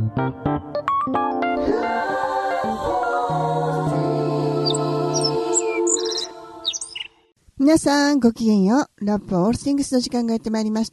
皆さんごきげんよう。ラップオールシングスの時間がやってまいりました。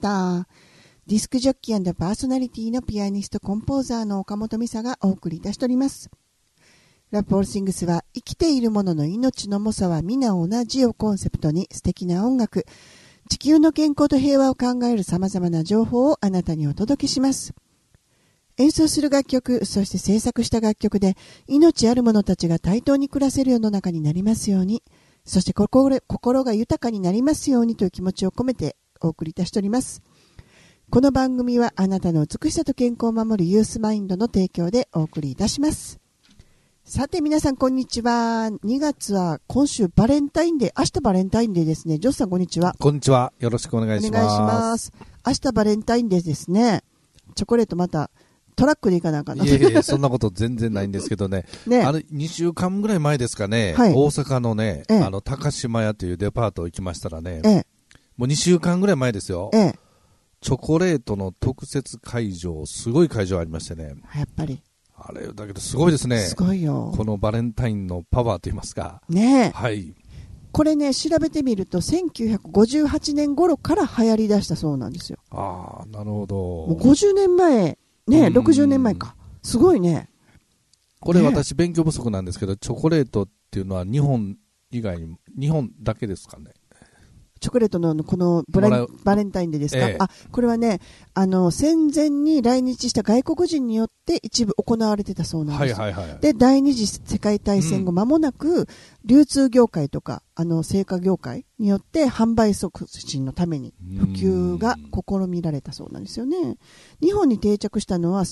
ディスクジョッキー&パーソナリティのピアニストコンポーザーの岡本美沙がお送りいたしております。ラップオールシングスは生きているものの命の重さは皆同じをコンセプトに素敵な音楽、地球の健康と平和を考える様々な情報をあなたにお届けします。演奏する楽曲、そして制作した楽曲で命ある者たちが対等に暮らせる世の中になりますように、そして心が豊かになりますようにという気持ちを込めてお送りいたしております。この番組はあなたの美しさと健康を守るユースマインドの提供でお送りいたします。さて皆さんこんにちは。2月は今週バレンタインデー、明日バレンタインデーですね。ジョスさんこんにちは。 こんにちは。よろしくお願いします。 お願いします。明日バレンタインデーですね。チョコレートまたトラックで行かなあかんな。 いやそんなこと全然ないんですけどね。 ね、 2週間ぐらい前ですかね、 はい、 大阪のね、高島屋というデパート行きましたらね、もう2週間ぐらい前ですよ。チョコレートの特設会場、すごい会場ありましてね。 やっぱり。 あれだけどすごいですね。 すごいよ。 このバレンタインのパワーといいますか。 ねえ。 はい。 これね、調べてみると1958年頃から流行り出したそうなんですよ。 ああ、なるほど。 もう50年前、ね、60年前か。すごいね。 これ私勉強不足なんですけど、チョコレートっていうのは日本以外に、日本だけですかね。 チョコレートのこのバレンタインデーですか、これはね、戦前に来日した外国人によって一部行われてたそうなんです。で、第二次世界大戦後間もなく、流通業界とか、製菓業界によって販売促進のために普及が試みられたそうなんですよね。日本に定着したのは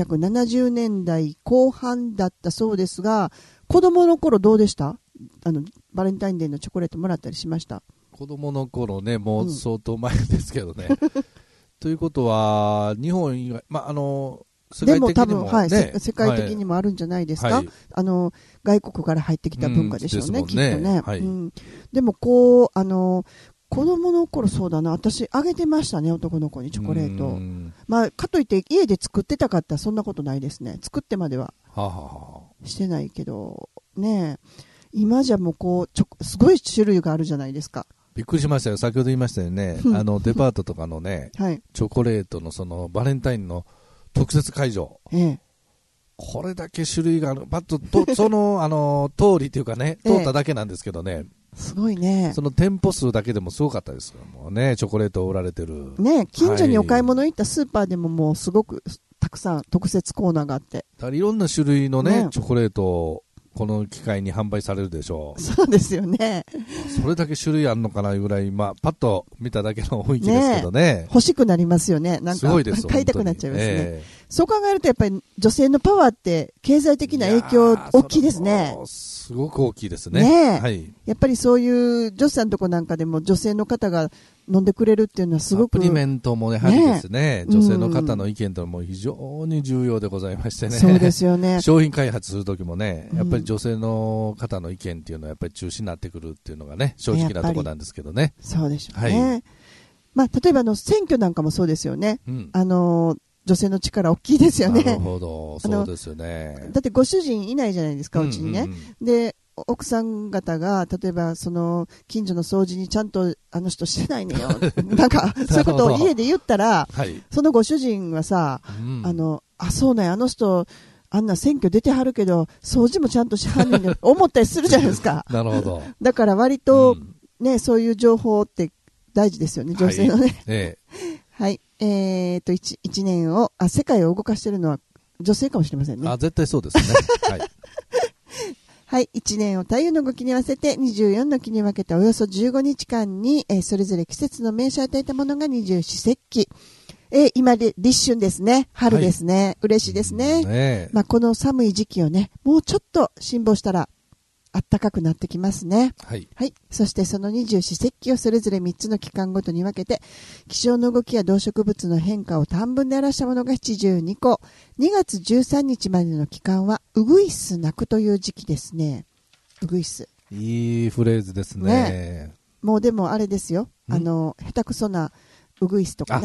1970年代後半だったそうですが、子供の頃どうでした？バレンタインデーのチョコレートもらったりしました？ 子供の頃ね、もう相当前ですけどね。ということは、日本以外、世界的にも、ね、でも多分、 世界的にもあるんじゃないですか。外国から入ってきた文化でしょうね、きっとね。でもこう、子供の頃そうだな、私あげてましたね、男の子にチョコレート。かといって家で作ってたかったらそんなことないですね。作ってまではしてないけど、ね、今じゃもうこう、すごい種類があるじゃないですか。 びっくりしましたよ。先ほど言いましたよね。デパートとかのね、チョコレートのそのバレンタインの特設会場。これだけ種類がある。パッと、その、通りというかね、通っただけなんですけどね。 すごいね。 その店舗数だけでもすごかったですよ。もうね、チョコレートを売られてる。 ね、近所にお買い物行ったスーパーでももうすごくたくさん特設コーナーがあって。 だからいろんな種類のね、チョコレートをこの機会に販売されるでしょう。 そうですよね。 それだけ種類あるのかなぐらい、パッと見ただけの雰囲気ですけどね。 欲しくなりますよね。なんかすごいです買いたくなっちゃいますね。そう考えるとやっぱり女性のパワーって経済的な影響大きいですね。 すごく大きいですね。 やっぱりそういう女子さんのとこなんかでも女性の方が飲んでくれるっていうのはすごく。 サプリメントもやはりですね、女性の方の意見というのも非常に重要でございましてね。 そうですよね。 商品開発するときもね、やっぱり女性の方の意見っていうのはやっぱり中心になってくるっていうのがね、正直なところなんですけどね。 そうでしょうね。例えば選挙なんかもそうですよね。女性の力大きいですよね。 なるほど、そうですよね。 だってご主人いないじゃないですか、うちにね。で、奥さん方が例えばその近所の掃除にちゃんとあの人してないのよなんかそういうことを家で言ったら、そのご主人はさ、そうなんや、あの人あんな選挙出てはるけど掃除もちゃんとしはんねんよ思ったりするじゃないですか。 なるほど。 だから割とね、そういう情報って大事ですよね、女性のね。はい、1年を世界を動かしているのは女性かもしれませんね。 絶対そうですね。 はい、1年を太陽の動きに合わせて24の期に分けたおよそ15日間に、それぞれ季節の名称を与えたものが二十四節気。今で立春ですね、春ですね、嬉しいですね。この寒い時期をね、もうちょっと辛抱したら暖かくなってきますね。そしてその二十四節気をそれぞれ3つの期間ごとに分けて、気象の動きや動植物の変化を短文で表したものが72個。2月13日までの期間はウグイス鳴くという時期ですね。ウグイス。 いいフレーズですね。 もうでもあれですよ。下手くそなウグイスとかね。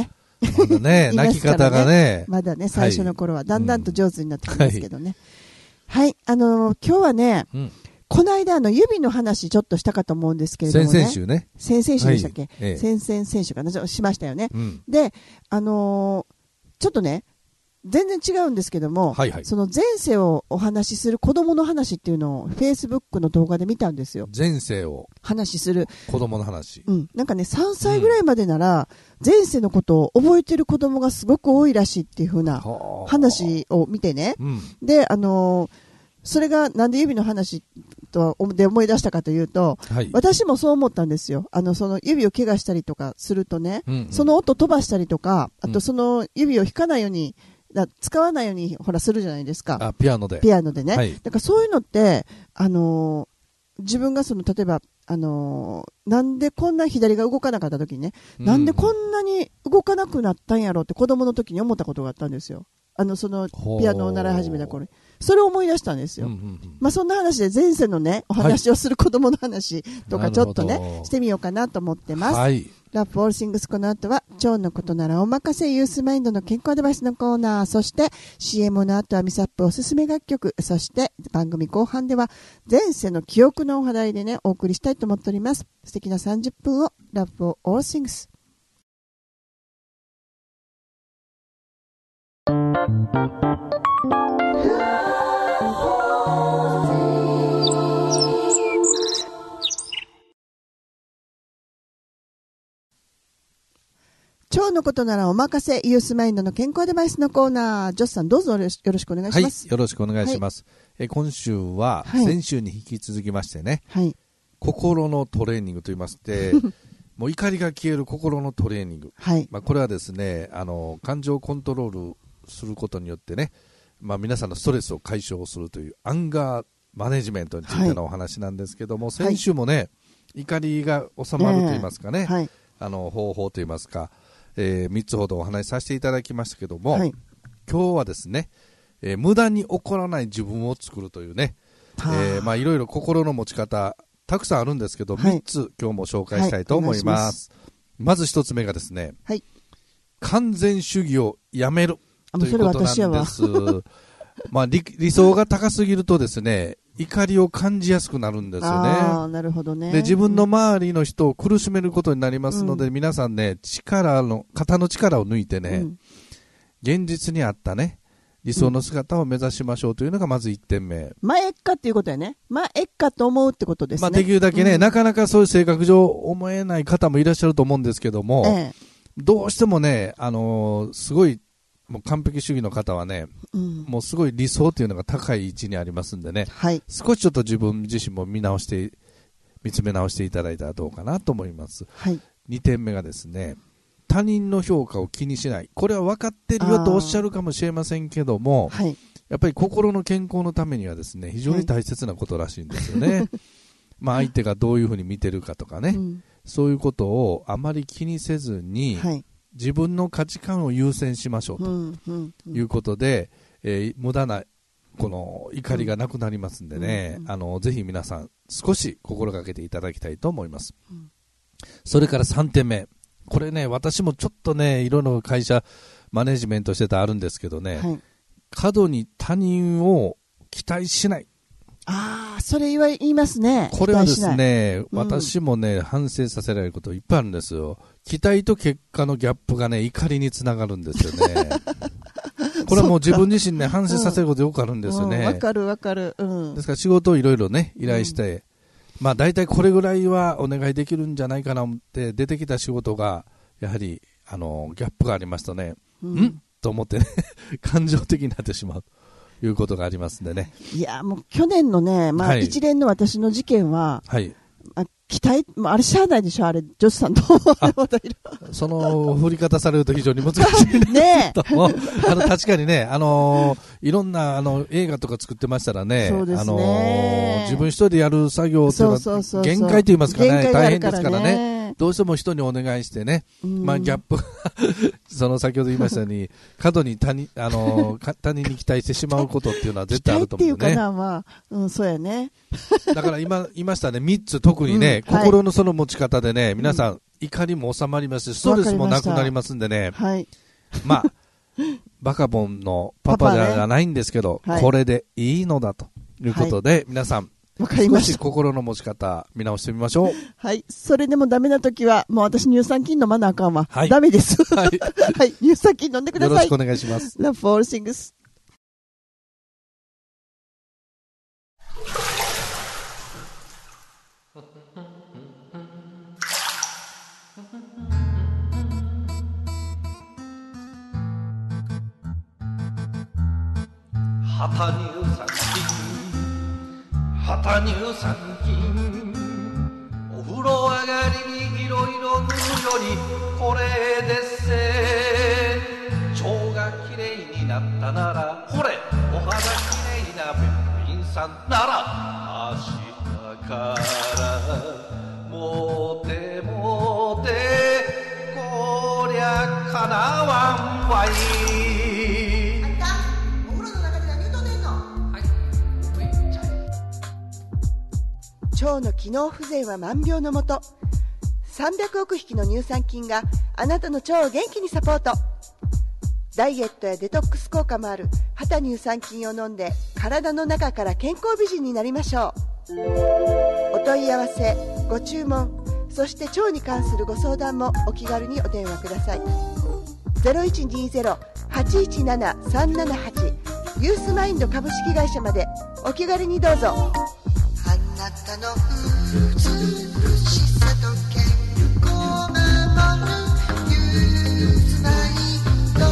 まだね、泣き方がね。 まだね、最初の頃はだんだんと上手になってきますけどね。はい、今日はね、この間指の話ちょっとしたかと思うんですけれどもね。 先々週ね。 先々週でしたっけ、先々週かな、しましたよね。で、ちょっとね、全然違うんですけども、その前世をお話しする子供の話っていうのをフェイスブックの動画で見たんですよ。 前世を話する子供の話。 なんかね、3歳ぐらいまでなら、前世のことを覚えてる子供がすごく多いらしいっていう風な話を見てね。で、それがなんで指の話で思い出したかというと、私もそう思ったんですよ。その指を怪我したりとかするとね、その音飛ばしたりとか、あとその指を弾かないように、使わないようにほらするじゃないですか。 ピアノでね。だからそういうのって、自分が例えば、なんでこんな左が動かなかった時にね、なんでこんなに動かなくなったんやろって子供の時に思ったことがあったんですよ。そのピアノを習い始めた頃に。それを思い出したんですよ。そんな話で前世のね、お話をする子供の話とかちょっとね、してみようかなと思ってます。ラップオールシングス、この後は腸のことならお任せユースマインドの健康アドバイスのコーナー、そして CM の後はミサップおすすめ楽曲、そして番組後半では前世の記憶のお話題でね、お送りしたいと思っております。素敵な30分をラップオールシングス。腸のことならお任せユースマインドの健康アドバイスのコーナー、ジョスさんどうぞよろしくお願いします。 よろしくお願いします。今週は先週に引き続きましてね、心のトレーニングといいましてもう怒りが消える心のトレーニング、これはですね、感情をコントロールすることによってね、皆さんのストレスを解消するというアンガーマネジメントについてのお話なんですけども、先週もね、怒りが収まるといいますかね、方法といいますか、3つほどお話しさせていただきましたけども、今日はですね、無駄に怒らない自分を作るというね、いろいろ心の持ち方たくさんあるんですけど、3つ今日も紹介したいと思います。まず1つ目がですね、完全主義をやめるということなんです。理想が高すぎるとですね、怒りを感じやすくなるんですよね。 なるほどね。 で、自分の周りの人を苦しめることになりますので、皆さんね、肩の力を抜いてね、現実にあったね、理想の姿を目指しましょうというのがまず1点目。 えっかっていうことやね。えっかと思うってことですね。 できるだけね、なかなかそういう性格上思えない方もいらっしゃると思うんですけども、どうしてもね、すごい、もう完璧主義の方はね、もうすごい理想というのが高い位置にありますんでね、少しちょっと自分自身も見つめ直していただいたらどうかなと思います。2点目がですね、他人の評価を気にしない。これは分かってるよとおっしゃるかもしれませんけども、やっぱり心の健康のためにはですね、非常に大切なことらしいんですよね。相手がどういうふうに見てるかとかね、そういうことをあまり気にせずに、自分の価値観を優先しましょうということで、無駄なこの怒りがなくなりますんでね、ぜひ皆さん少し心がけていただきたいと思います。それから3点目、これね、私もちょっとね、いろいろ会社マネジメントしてたあるんですけどね、過度に他人を期待しない。 それ言いますね。 これはですね、私もね、反省させられることいっぱいあるんですよ。期待と結果のギャップがね、怒りにつながるんですよね。これはもう自分自身ね、反省させることよくあるんですよね。 わかる。 ですから仕事をいろいろね、依頼して、大体これぐらいはお願いできるんじゃないかなって出てきた仕事が、やはり、ギャップがありますとね、と思ってね、感情的になってしまう。いうことがありますんでね。 いや、もう去年のね、一連の私の事件は、期待、あれしゃあないでしょ、あれ、ジョスさんとその振り方されると非常に難しいね。確かにね、いろんな映画とか作ってましたらね、自分一人でやる作業っていうのは限界と言いますかね、大変ですからね。どうしても人にお願いしてね、ギャップ先ほど言いましたように、過度に他人に期待してしまうことっていうのは絶対あると思うね。期待っていうかな、そうやね。 だから今言いましたね、3つ特にね、心のその持ち方でね、皆さん怒りも収まりますし、ストレスもなくなりますんでね。 はい。 まあ、バカボンのパパじゃないんですけど、これでいいのだということで、皆さん、少し心の持ち方見直してみましょう。 はい。それでもダメなときは、もう私乳酸菌飲まなあかんわ。ダメです。はい。はい。乳酸菌飲んでください。 よろしくお願いします。 Love for all things。 旗乳酸菌お風呂上がりにいろいろ塗るよりこれでっせ腸がきれいになったならほれお肌きれいなべっぴんさんなら明日からモテモテこりゃかなわんわい腸の機能不全は万病のもと。300億匹の乳酸菌があなたの腸を元気にサポート。ダイエットやデトックス効果もある旗乳酸菌を飲んで体の中から健康美人になりましょう。お問い合わせご注文そして腸に関するご相談もお気軽にお電話ください。 0120-817-378 ユースマインド株式会社までお気軽にどうぞ。あなたの美しさと健康を守るユースマインド。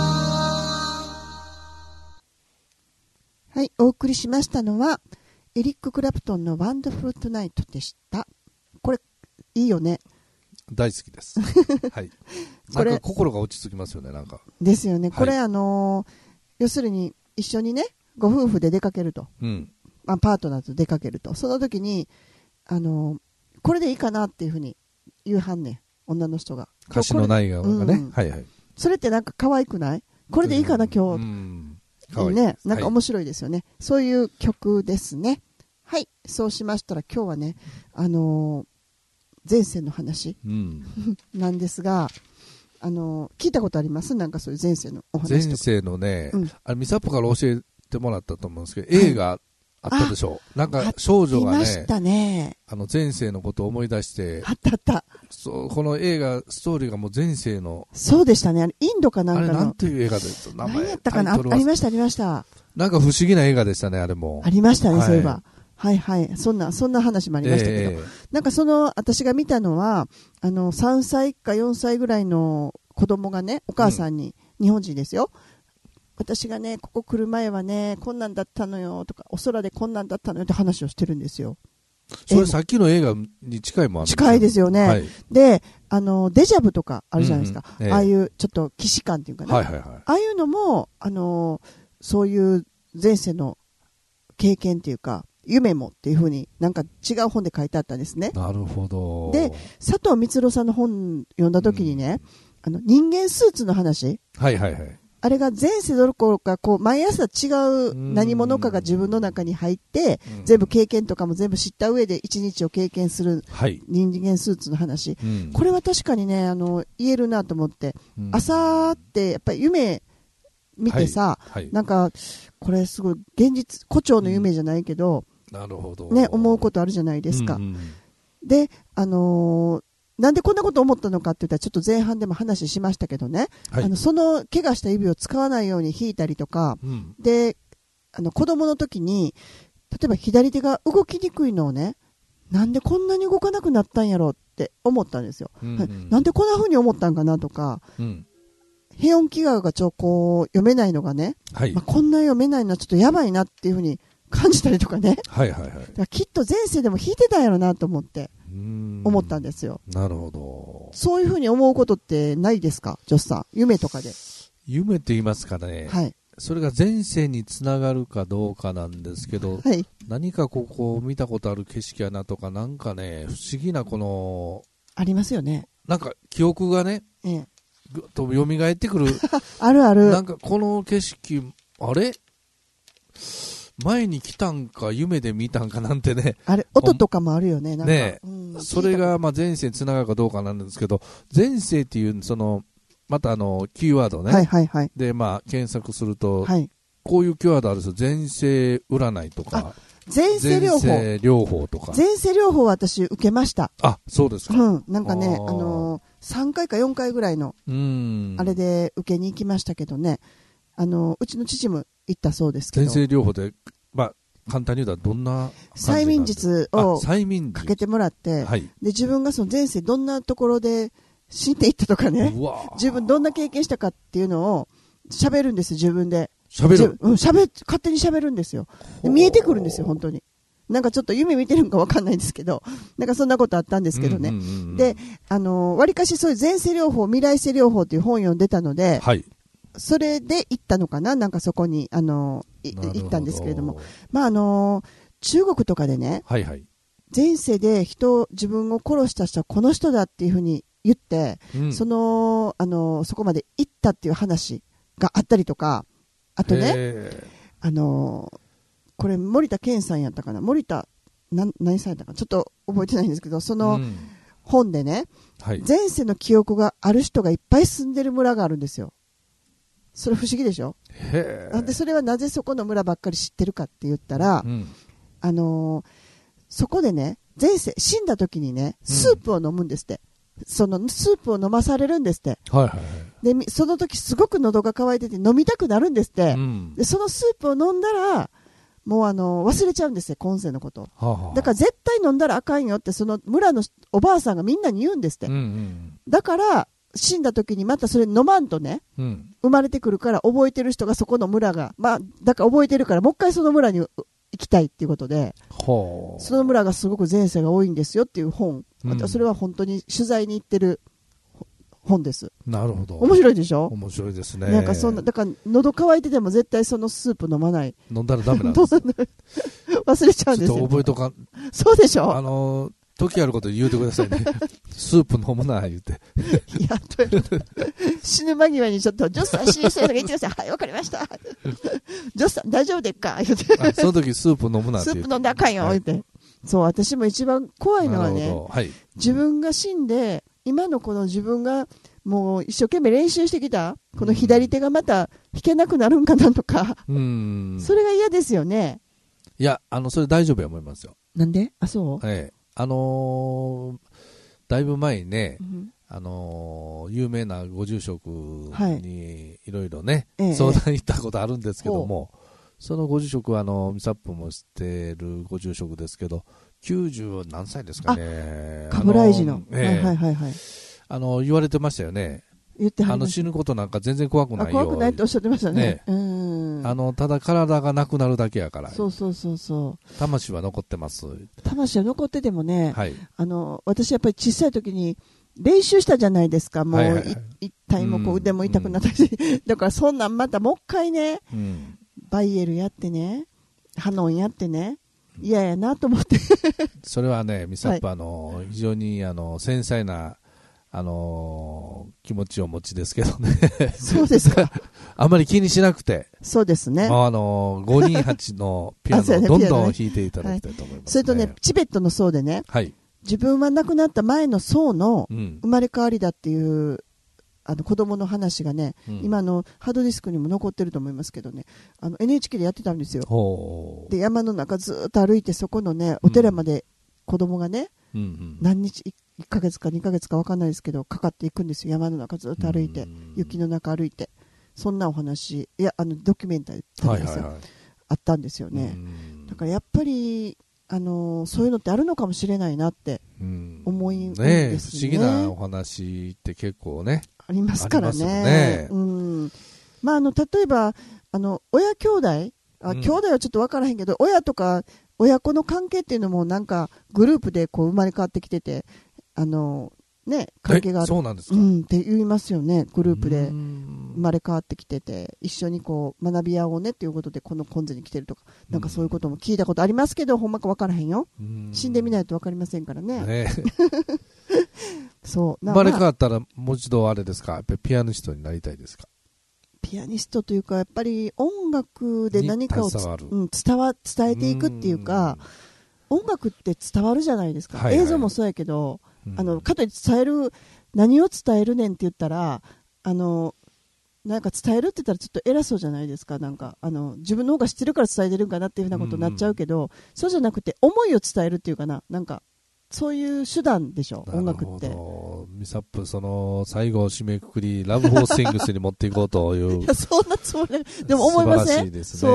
はい、お送りしましたのはエリック・クラプトンのワンダフルトゥナイトでした。これいいよね。 大好きです。はい。なんか心が落ち着きますよね、なんか。ですよね。 これ、要するに一緒にね、ご夫婦で出かけると。うん。まあ、パートナーと出かけると。その時に、これでいいかなっていうふうに言うはんねん。女の人が。 歌詞のない側がね、うん。はいはい。 それってなんか可愛くない？これでいいかな、今日。うん。可愛いね。なんか面白いですよね。はい、そういう曲ですね。はい。そうしましたら今日はね、前世の話、うん、なんですが、聞いたことあります？なんかそういう前世のお話とか。 前世のね、うん、ミサポから教えてもらったと思うんですけど、映画あったでしょう。なんか少女がね、 ましたね、 前世のことを思い出して、 あったあった。 そう、この映画、ストーリーがもう前世の。 そうでしたね。インドかなんかの。 あれなんていう映画ですか？名前。 何やったかな？ありました、ありました。 なんか不思議な映画でしたね、あれも。 ありましたね、はい、そういえば。はいはい。そんな話もありましたけど。なんか私が見たのは、3歳か4歳ぐらいの子供がね、お母さんに、日本人ですよ。私がね、ここ来る前はね、こんなんだったのよとか、お空でこんなんだったのよって話をしてるんですよ。 それさっきの映画に近いもんあるんですか？ 近いですよね。はい、で、デジャブとかあるじゃないですか。ああいうちょっと既視感っていうかね。はいはいはい、ああいうのも、そういう前世の経験っていうか、夢もっていう風になんか違う本で書いてあったんですね。 なるほど。 で、佐藤光郎さんの本読んだ時にね、人間スーツの話。はいはいはい。あれが前世どころか、こう、毎朝違う何者かが自分の中に入って、全部経験とかも全部知った上で一日を経験する人間スーツの話。これは確かにね、言えるなと思って、朝ってやっぱり夢見てさ、なんか、これすごい現実、胡蝶の夢じゃないけど、 なるほど。 ね、思うことあるじゃないですか。で、なんでこんなこと思ったのかって言ったらちょっと前半でも話しましたけどね、はい、その怪我した指を使わないように引いたりとか、で、子供の時に、例えば左手が動きにくいのをね、なんでこんなに動かなくなったんやろって思ったんですよ。なんでこんな風に思ったんかなとか、平音記号がこう読めないのがね、はい、こんな読めないのはちょっとやばいなっていう風に感じたりとかね。はいはいはい。だからきっと前世でも弾いてたんやろなと思ったんですよ。 なるほど。 そういう風に思うことってないですか、ジョスさん。夢とかで。 夢って言いますかね。はい。それが前世につながるかどうかなんですけど、はい、何かここ見たことある景色やなとか、なんかね、不思議なこの。ありますよね。 なんか記憶がね、ぐっと蘇ってくる。 あるある。 なんかこの景色、あれ前に来たんか夢で見たんかなんてね、 あれ音とかもあるよね、なんかね、それがまあ前世につながるかどうかなんですけど、前世っていうそのまたキーワードね、 はいはいはい、 でまあ検索すると、 はい、 こういうキーワードあるんですよ。前世占いとか前世療法とか。 前世療法は私受けました。 あ、そうですか。 なんかね、3回か4回ぐらいのあれで受けに行きましたけどね、うちの父も行ったそうですけど。 前世療法で、まあ簡単に言うとどんな催眠術をかけてもらって、 はい、 で自分がその前世どんなところで死んでいったとかね、自分どんな経験したかっていうのを喋るんです、自分で。 喋る、 勝手に喋るんですよ。見えてくるんですよ、本当に。なんかちょっと夢見てるのか分かんないんですけど、なんかそんなことあったんですけどね。で、わりかしそういう前世療法、未来世療法という本を読んでたので、 はい、 それで行ったのかな、なんかそこに行ったんですけれども、まあ中国とかでね、 はいはい、 前世で自分を殺した人はこの人だっていうふうに言って、そこまで行ったっていう話があったりとか、あとね、これ森田健さんやったかな、何さんやったかちょっと覚えてないんですけど、その本でね、はい、前世の記憶がある人がいっぱい住んでる村があるんですよ。それ不思議でしょ。でそれはなぜそこの村ばっかり知ってるかって言ったら、そこでね、前世死んだ時にね、スープを飲むんですって、そのスープを飲まされるんですって、 はいはいはい、 でその時すごく喉が渇いてて飲みたくなるんですって、でそのスープを飲んだらもう忘れちゃうんですよ、今世のこと、だから絶対飲んだらあかんよってその村のおばあさんがみんなに言うんですって、だから死んだ時にまたそれ飲まんとね、生まれてくるから覚えてる人がそこの村が、まあだから覚えてるからもう一回その村に行きたいっていうことで、その村がすごく前世が多いんですよっていう本、それは本当に取材に行ってる本です。なるほど。面白いでしょ。 面白いですね。 なんかそんな、だから喉乾いてても絶対そのスープ飲まない。 飲んだらダメなんです。 忘れちゃうんですよ。 ちょっと覚えとか。 そうでしょ。 時あること言うてくださいね。スープ飲むな言うて。 いや、死ぬ間際にちょっと、ジョスさん死にそうなの言ってください。はい、わかりました。ジョスさん大丈夫でっか言うて。 その時スープ飲むなって。 スープ飲んであかんよ、言うて。そう、私も一番怖いのはね、はい、自分が死んで、今のこの自分がもう一生懸命練習してきた、この左手がまた弾けなくなるんかなとか、それが嫌ですよね。 いや、それ大丈夫や思いますよ。 なんで？あ、そう？ だいぶ前にね、有名なご住職にいろいろね、相談行ったことあるんですけども、そのご住職はミサップも知ってるご住職ですけど、90何歳ですかね。 冠寺の。はいはいはいはい。 言われてましたよね。 言ってはりました。 死ぬことなんか全然怖くないよ。 怖くないっておっしゃってましたね。 ただ体がなくなるだけやから。 そうそうそうそう。 魂は残ってます。 魂は残っててもね、はい、私やっぱり小さい時に練習したじゃないですか。もう一体もこう腕も痛くなったし、だからそんなんまたもう一回ね、バイエルやってね、ハノンやってね、嫌やなと思って。 それはね、ミサップ非常に繊細な気持ちをお持ちですけどね。 そうですか。 あんまり気にしなくて。 そうですね。 528のピアノをどんどん弾いていただきたいと思います、ね。 それとね、チベットの層でね、はい、自分は亡くなった前の層の生まれ変わりだっていう、子供の話がね、今ハードディスクにも残ってると思いますけどね、NHK でやってたんですよ。で、山の中ずっと歩いて、そこのね、お寺まで子供がね、何日、1ヶ月か2ヶ月か分かんないですけど、かかっていくんですよ。山の中ずっと歩いて、雪の中歩いて。そんなお話、いや、ドキュメンタリーですよ、あったんですよね。だからやっぱり、そういうのってあるのかもしれないなって思うんですね。 不思議なお話って結構ね。 ありますからね。まあ、例えば、親兄弟、兄弟はちょっと分からへんけど、親とか親子の関係っていうのもなんかグループでこう生まれ変わってきてて、ね、関係がある。 そうなんですか。 って言いますよね。グループで生まれ変わってきてて、一緒にこう学び合おうねっていうことでこのコンゼに来てるとか、なんかそういうことも聞いたことありますけど、ほんまか分からへんよ。死んでみないと分かりませんからね。そう。 生まれ変わったらもう一度あれですか、やっぱりピアニストになりたいですか。 ピアニストというかやっぱり音楽で何かを伝えていくっていうか、音楽って伝わるじゃないですか、映像もそうやけど、かといって何を伝えるねんって言ったらなんか伝えるって言ったらちょっと偉そうじゃないですか。なんか自分の方が知ってるから伝えてるんかなっていうふうなことになっちゃうけど、そうじゃなくて思いを伝えるっていうかな、なんかそういう手段でしょ、音楽って。 ミサップ、その最後締めくくりラブフォースイングスに持っていこうという。 いや、そんなつもりでも思いません？素晴らしいですね。そう、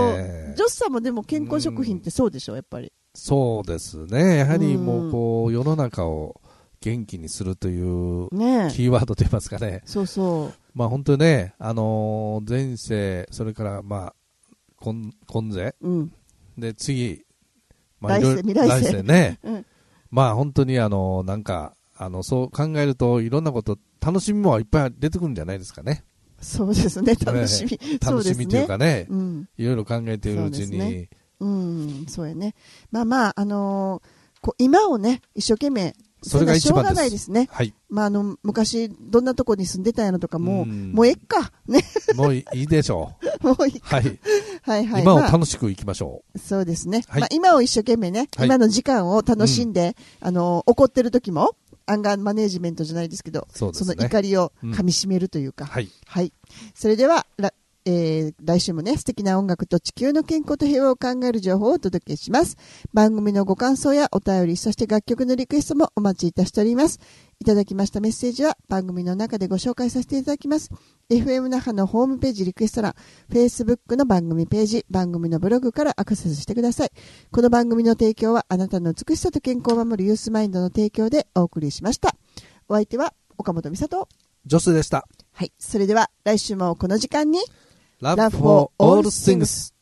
ジョスさんもでも健康食品ってそうでしょ、やっぱり。 そうですね。やはりもうこう世の中を元気にするというキーワードといいますかね。 そうそう。 まあ本当にね、前世、それからまあ今世、で次、 まあ、来世ね、まあ本当になんかそう考えるといろんなこと楽しみもいっぱい出てくるんじゃないですかね。 そうですね、楽しみ、 楽しみというかね、いろいろ考えているうちに、 そうやね。まあまあ今をね一生懸命。 それが一番です。しょうがないですね。 はい。 まあ昔どんなとこに住んでたんやのとかもうえっかね。 もういいでしょう。 もういいか。はい。 今を楽しくいきましょう。そうですね。まあ今を一生懸命ね、今の時間を楽しんで怒ってる時もアンガーマネージメントじゃないですけど、その怒りを噛み締めるというか。はい。それでは来週もね、素敵な音楽と地球の健康と平和を考える情報をお届けします。番組のご感想やお便り、そして楽曲のリクエストもお待ちいたしております。いただきましたメッセージは番組の中でご紹介させていただきます。FM 那覇のホームページリクエスト欄、Facebook の番組ページ、番組のブログからアクセスしてください。この番組の提供はあなたの美しさと健康を守るユースマインドの提供でお送りしました。お相手は岡本美里、 ジョスでした。 はい。それでは来週もこの時間に Love for all things